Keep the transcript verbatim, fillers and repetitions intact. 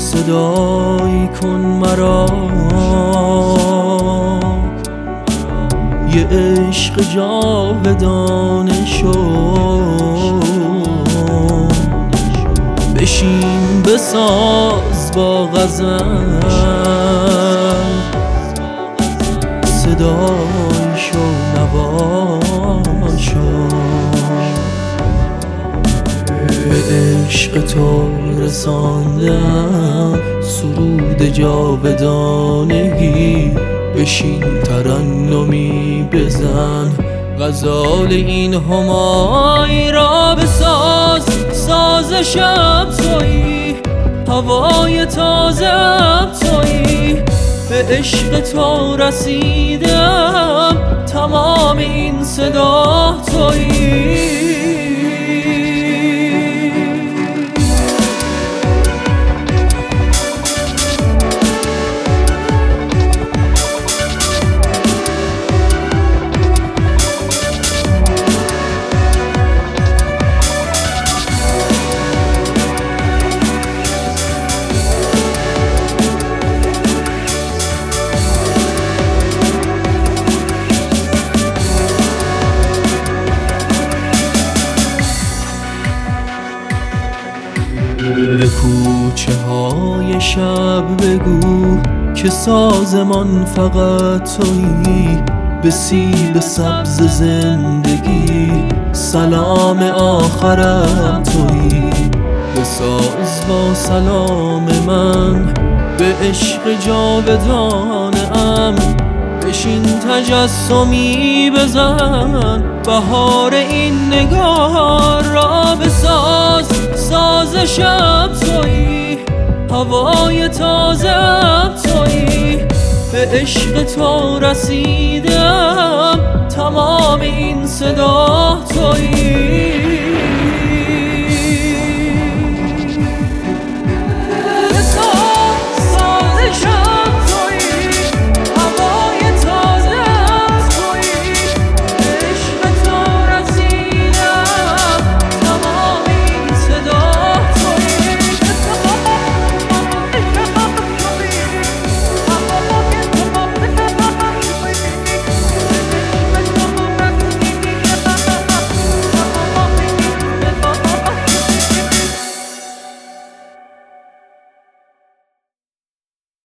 صدایی کن مرا، یه عشق جاودانه شد. بشین بساز با غزل صدای شو نواشا، به عشق تو رساندم سرود جاودانگی. بشین ترنمی بزن غزال این همایی را بساز. ساز شب تویی، هوای تازه تویی، به عشق تو رسیدم تمام این صدا تویی. به کوچه های شب بگو که سازمان فقط تویی، به سیب سبز زندگی سلام آخرم تویی. بساز با سلام من به عشق جاودانه ام، بشین تجسمی بزن بهار این نگار را بساز. ساز شب تویی، هوای تازه تویی، به عشق تو رسیدم تمام این صدا تویی.